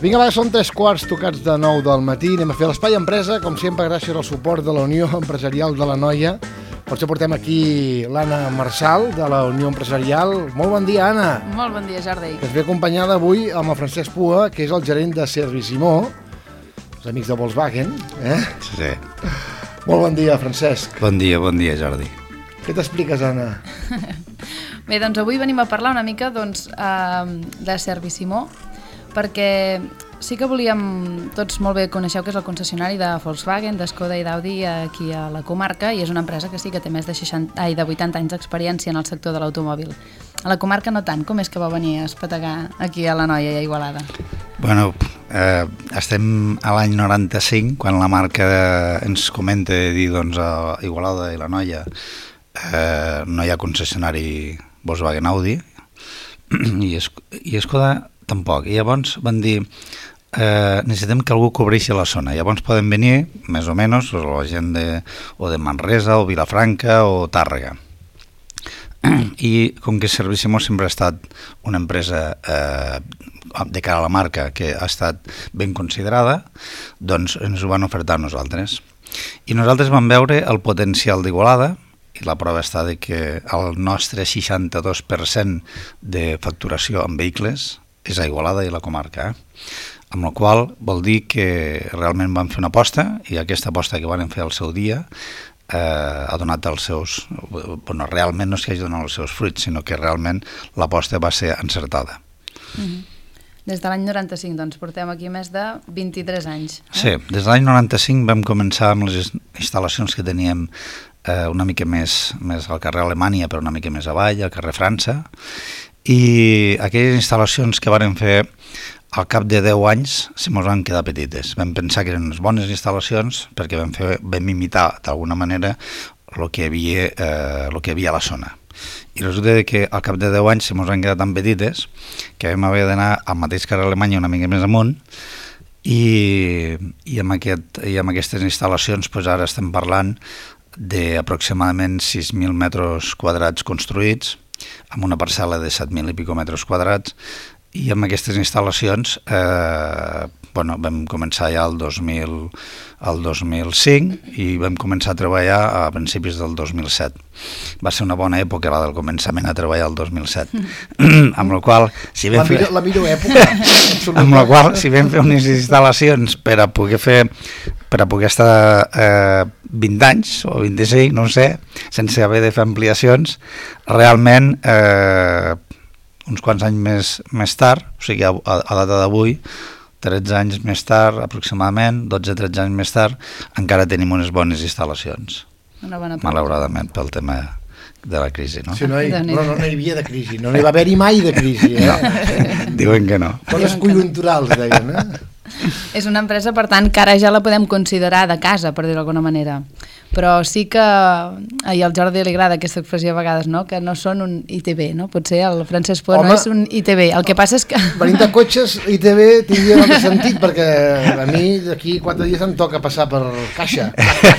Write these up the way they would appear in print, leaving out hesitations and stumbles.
Vinga, va, són 3 tocats de 9 del matí. Anem a fer l'Espai Empresa, com sempre, gràcies al suport de la Unió Empresarial de l'Anoia. Per això portem aquí l'Anna Marçal, de la Unió Empresarial. Molt bon dia, Anna. Molt bon dia, Jordi. Que es ve acompanyada avui amb el Francesc Pua, que és el gerent de Servisimó, els amics de Volkswagen. Sí. Molt bon dia, Francesc. Bon dia, Jordi. Què t'expliques, Anna? Bé, doncs avui venim a parlar una mica de Servisimó, perquè sí que volíem, tots molt bé coneixeu que és el concessionari de Volkswagen, d'Skoda i d'Audi aquí a la comarca, i és una empresa que sí que té més de 80 anys d'experiència en el sector de l'automòbil. A la comarca no tant. Com és que va venir a espetegar aquí a l'Anoia i a Igualada? Bueno, estem a l'any 95, quan la marca ens comenta de dir, doncs, a Igualada i l'Anoia no hi ha concessionari Volkswagen Audi i Skoda tampoc. I llavors van dir necessitem que algú cobreixi la zona. Llavors poden venir, més o menys, la gent de Manresa o Vilafranca o Tàrrega. I com que Servisimó sempre ha estat una empresa de cara a la marca que ha estat ben considerada, doncs ens ho van ofertar a nosaltres. I nosaltres vam veure el potencial d'Igualada, i la prova està de que el nostre 62% de facturació en vehicles és a Igualada i la comarca, amb la qual vol dir que realment van fer una aposta, i aquesta aposta que van fer al seu dia ha donat els seus... Bueno, realment no és que hagi donat els seus fruits, sinó que realment l'aposta va ser encertada. Des de l'any 95, doncs, portem aquí més de 23 anys. Sí, des de l'any 95 vam començar amb les instal·lacions que teníem una mica més al carrer Alemanya, però una mica més avall, al carrer França, i aquelles instal·lacions que varen fer al cap de 10 anys se mos van quedar petites. Vam pensar que eren unes bones instal·lacions perquè vam imitar d'alguna manera el que hi havia a la zona. I resulta que al cap de 10 anys se mos van quedar tan petites que vam haver d'anar al mateix carrer Alemanya una mica més amunt, i amb aquestes instal·lacions doncs ara estem parlant d'aproximadament 6.000 metres quadrats construïts, amb una parcel·la de 7.000 i pico metres quadrats, i amb aquestes instal·lacions vam començar ja el 2005 i vam començar a treballar a principis del 2007. Va ser una bona època la del començament a treballar el 2007, amb la qual si vam fer la millor època amb la qual si vam fer unes instal·lacions per a poder estar 20 anys o 25, no ho sé, sense haver de fer ampliacions, realment uns quants anys més tard, o sigui a data d'avui, 13 anys més tard aproximadament, 12-13 anys més tard, encara tenim unes bones instal·lacions, malauradament pel tema de la crisi, no? Sí, no hi havia de crisi, no hi va haver-hi mai de crisi, No, diuen que no. Coses conjunturals, deien, És una empresa, per tant, que ara ja la podem considerar de casa, per dir-ho d'alguna manera. Però sí que a el Jordi li agrada aquesta expressió a vegades, no? Que no són un ITB, no? Potser el Francesc Pua no és un ITB. El que passa és que... Venint de cotxes, ITB tindria un altre sentit, perquè a mi d'aquí 4 dies em toca passar per caixa.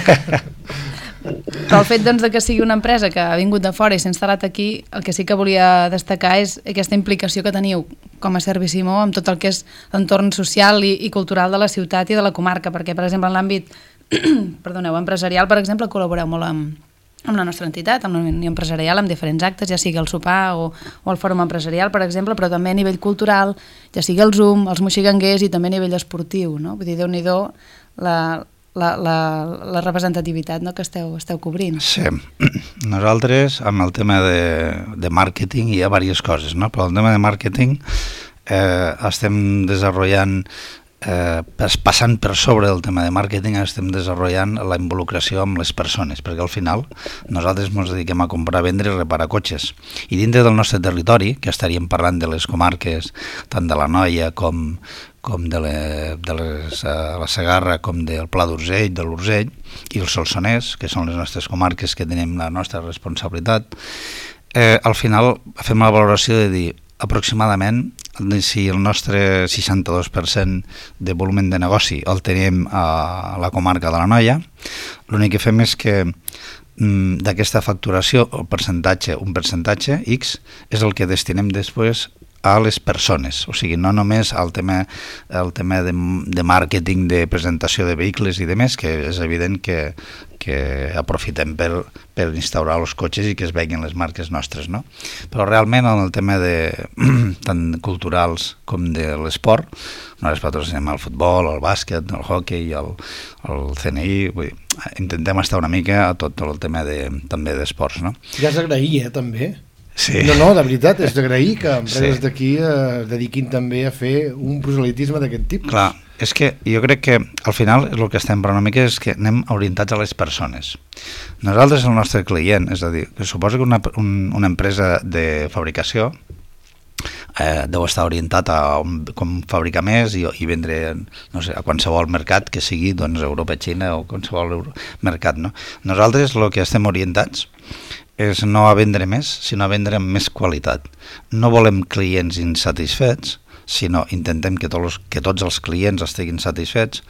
Però el fet doncs, de que sigui una empresa que ha vingut de fora i s'ha instal·lat aquí, el que sí que volia destacar és aquesta implicació que teniu com a Servisimó amb tot el que és l'entorn social i cultural de la ciutat i de la comarca, perquè, per exemple, en l'àmbit empresarial, per exemple, col·laboreu molt amb la nostra entitat, amb la Unió Empresarial, amb diferents actes, ja sigui el sopar o el fòrum empresarial, per exemple, però també a nivell cultural, ja sigui el Zoom, els moxiganguers i també a nivell esportiu, no? Vull dir, Déu-n'hi-do la representativitat, no?, que esteu cobrint. Sí, nosaltres amb el tema de màrqueting hi ha diverses coses, no? Però el tema de màrqueting estem desenvolupant, passant per sobre del tema de màrqueting, estem desenvolupant la involucració amb les persones, perquè al final nosaltres ens dediquem a comprar, vendre i reparar cotxes, i dintre del nostre territori, que estaríem parlant de les comarques tant de l'Anoia com de la Segarra, com del Pla d'Urgell, de l'Urgell i el Solsonès, que són les nostres comarques que tenim la nostra responsabilitat, al final fem la valoració de dir aproximadament si el nostre 62% de volum de negoci el tenim a la comarca de l'Anoia, l'únic que fem és que d'aquesta facturació un percentatge X és el que destinem després a les persones, o sigui, no només el tema de màrqueting, de presentació de vehicles i demés, que és evident que aprofitem per instaurar els cotxes i que es veguin les marques nostres, no? Però realment en el tema tant culturals com de l'esport, nosaltres patrocinem el futbol, el bàsquet, el hoquei, el CNI, vull dir, intentem estar una mica a tot el tema també d'esports, no? Ja és d'agrair, també. Sí. No, de veritat, és d'agrair que empreses d'aquí es dediquin també a fer un proselitisme d'aquest tipus. Clar, és que jo crec que al final el que estem per una mica és que anem orientats a les persones. Nosaltres, el nostre client, és a dir, que suposa que una empresa de fabricació deu estar orientat a com fabricar més i vendre, no sé, a qualsevol mercat que sigui, doncs, Europa, Xina o qualsevol mercat, no? Nosaltres el que estem orientats és no a vendre més, sinó a vendre amb més qualitat. No volem clients insatisfets, sinó intentem que tots els clients estiguin satisfets.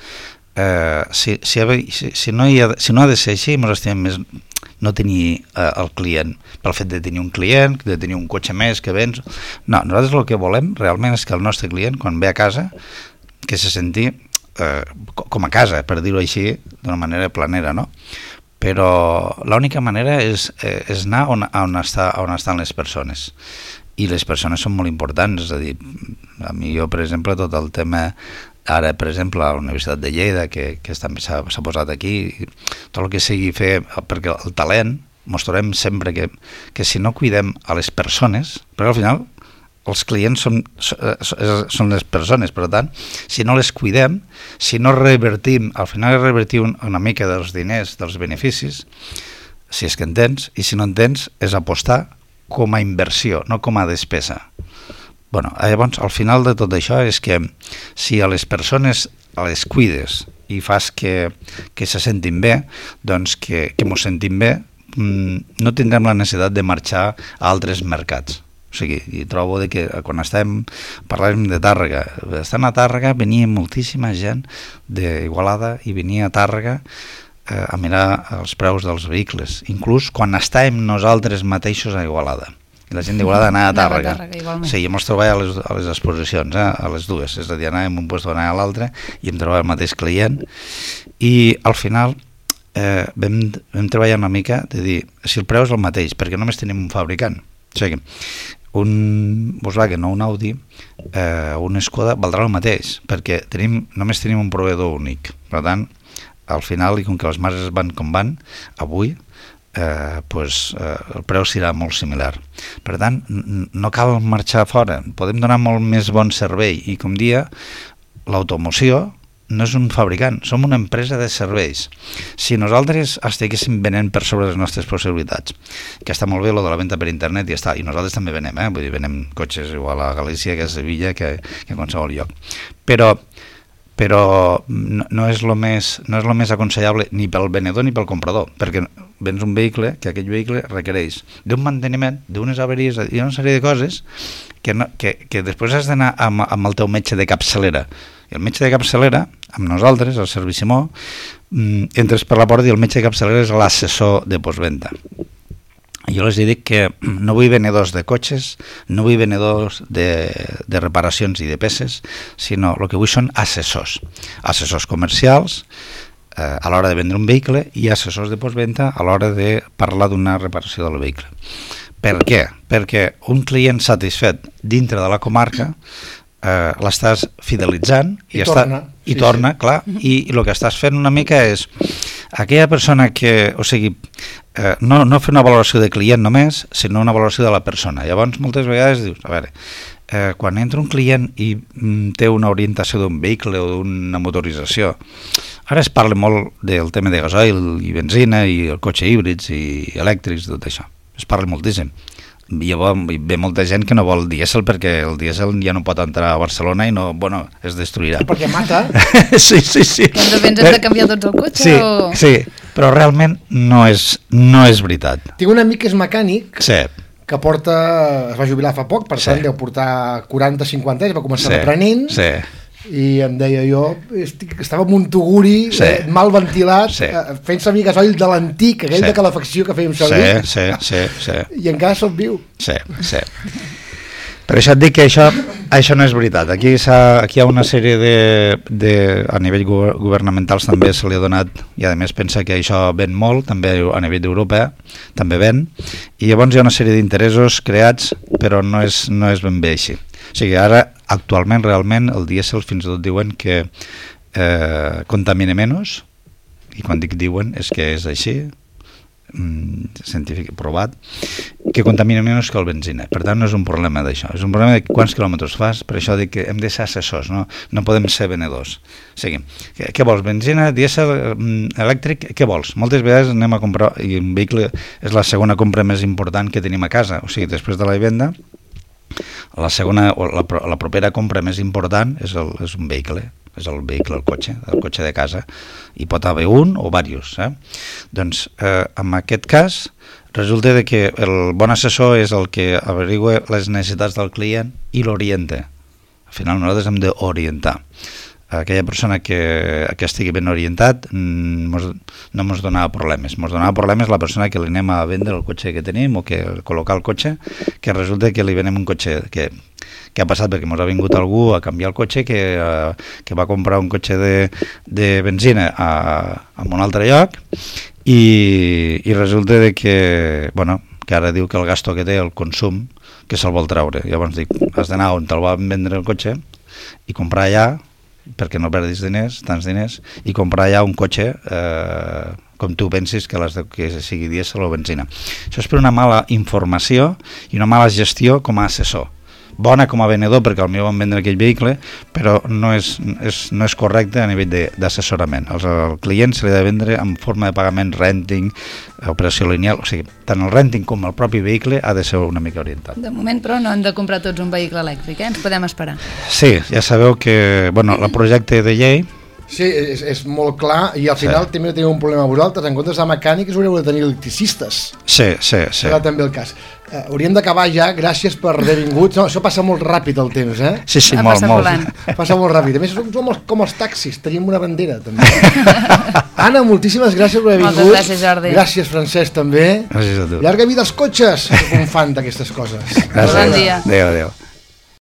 Si no ha de ser així, ens estimem més no tenir el client, pel fet de tenir un client, de tenir un cotxe més que vens. No, nosaltres el que volem realment és que el nostre client, quan ve a casa, que se senti com a casa, per dir-ho així, d'una manera planera, no? Però l'única manera és anar on estan les persones, i les persones són molt importants. És a dir, a mi, jo, per exemple, tot el tema ara, per exemple, a la Universitat de Lleida, que s'ha posat aquí, tot el que sigui fer, perquè el talent, mostrarem sempre que si no cuidem a les persones, perquè al final els clients són les persones, per tant, si no les cuidem, si no revertim, al final revertim una mica dels diners, dels beneficis, si és que entens, i si no entens, és apostar com a inversió, no com a despesa. Bueno, llavors, al final de tot això és que si a les persones les cuides i fas que se sentin bé, doncs que mos sentim bé, no tindrem la necessitat de marxar a altres mercats. O sigui, i trobo que quan parlàvem de Tàrrega, estant a Tàrrega venia moltíssima gent d'Igualada i venia a Tàrrega a mirar els preus dels vehicles, inclús quan estàvem nosaltres mateixos a Igualada. I la gent d'Igualada anava a Tàrrega. Sí, em trobava a les exposicions, a les dues, és a dir, anàvem un lloc o anàvem a l'altre i em trobava el mateix client, i al final vam treballar una mica de dir, si el preu és el mateix, perquè només tenim un fabricant. O sigui, un Volkswagen o un Audi o un Skoda valdrà el mateix, perquè només tenim un proveïdor únic. Per tant, al final, i com que les marges van com van, avui el preu serà molt similar. Per tant, no cal marxar fora, podem donar molt més bon servei, i com dia, l'automoció no és un fabricant, som una empresa de serveis. Si nosaltres estiguéssim venent per sobre les nostres possibilitats, que està molt bé lo de la venda per internet i nosaltres també venem, vull dir, venem cotxes igual a Galícia que a Sevilla que a qualsevol lloc, però no és lo més aconsellable ni pel venedor ni pel comprador, perquè vens un vehicle que aquell vehicle requereix d'un manteniment, d'unes averies i una sèrie de coses que després has d'anar amb el teu metge de capçalera. I el metge de capçalera, amb nosaltres, el Servicimó, entres per la porta i el metge de capçalera és l'assessor de postvenda. Jo els dic que no vull venedors de cotxes, no vull venedors de reparacions i de peces, sinó el que vull són assessors comercials a l'hora de vendre un vehicle i assessors de postvenda a l'hora de parlar d'una reparació del vehicle. Per què? Perquè un client satisfet dintre de la comarca l'estàs fidelitzant i torna, clar, i el que estàs fent una mica és aquella persona que, o sigui, no fer una valoració de client només, sinó una valoració de la persona. Llavors, moltes vegades dius, a veure, quan entra un client i té una orientació d'un vehicle o d'una motorització, ara es parla molt del tema de gasoil i benzina i el cotxe híbrids i elèctrics, tot això, es parla moltíssim. Hi ve molta gent que no vol dièsel perquè el dièsel ja no pot entrar a Barcelona i no, bueno, es destruirà. I perquè mata. Sí. Quan de vens has de canviar tots el cotxe? Sí, però realment no és veritat. Tinc un amic que és mecànic, sí, que es va jubilar fa poc, per tant deu portar 40-50 anys, va començar aprenent, i em deia, jo estava amb un tuguri mal ventilat, fent servir gasoil de l'antic, aquell de calefacció que fèiem servir, sí, i encara soc viu. Sí. Per això et dic que això no és veritat. Aquí hi ha una sèrie a nivell governamentals també se li ha donat, i a més pensa que això ven molt, també a nivell d'Europa també ven, i llavors hi ha una sèrie d'interessos creats, però no és ben bé així. O sigui, ara, actualment, realment, el dièsel fins i tot diuen que contamina menys, i quan dic diuen és que és així, científic provat, que contamina menys que el benzina. Per tant, no és un problema d'això, és un problema de quants quilòmetres fas. Per això dic que hem de ser assessors, no podem ser venedors. Seguim. Què vols? Benzina, dièsel, elèctric? Què vols? Moltes vegades anem a comprar, i un vehicle és la segona compra més important que tenim a casa, o sigui, després de la vivenda, la segona o la propera compra més important és un vehicle. És el vehicle, el cotxe de casa, i pot haver un o diversos. Doncs, en aquest cas, resulta que el bon assessor és el que averigua les necessitats del client i l'orienta. Al final nosaltres hem d'orientar. Aquella persona que estigui ben orientat no ens donava problemes. Ens donava problemes la persona que li anem a vendre el cotxe que tenim o que col·locar el cotxe, que resulta que li venem un cotxe que ha passat perquè ens ha vingut algú a canviar el cotxe que va comprar un cotxe de benzina en un altre lloc i resulta que ara diu que el gasto que té, el consum, que se'l vol treure. Llavors dic, has d'anar on te'l van vendre el cotxe i comprar allà, perquè no perdis diners, tants diners, i comprar ja un cotxe com tu pensis que sigui dièsel o benzina. Això és per una mala informació i una mala gestió com a assessor. Bona com a venedor, perquè al meu van vendre aquell vehicle, però no és correcte a nivell d'assessorament. Al client se li ha de vendre en forma de pagament, renting, operació lineal, o sigui, tant el renting com el propi vehicle ha de ser una mica orientat. De moment, però, no hem de comprar tots un vehicle elèctric, ens podem esperar. Sí, ja sabeu que el projecte de llei... Sí, és molt clar, i al final també teniu un problema vosaltres, en comptes de mecànics haureu de tenir electricistes. Sí. Serà també el cas. Hauríem d'acabar ja, gràcies per haver vingut. No, això passa molt ràpid el temps, Sí, molt. Passa molt ràpid. A més, som com els taxis, tenim una bandera, també. Anna, moltíssimes gràcies per haver vingut. Moltes gràcies, Jordi. Gràcies, Francesc, també. Gràcies a tu. Llarga vida als cotxes. Soc un fan d'aquestes coses. Gràcies. Bon dia. Adéu.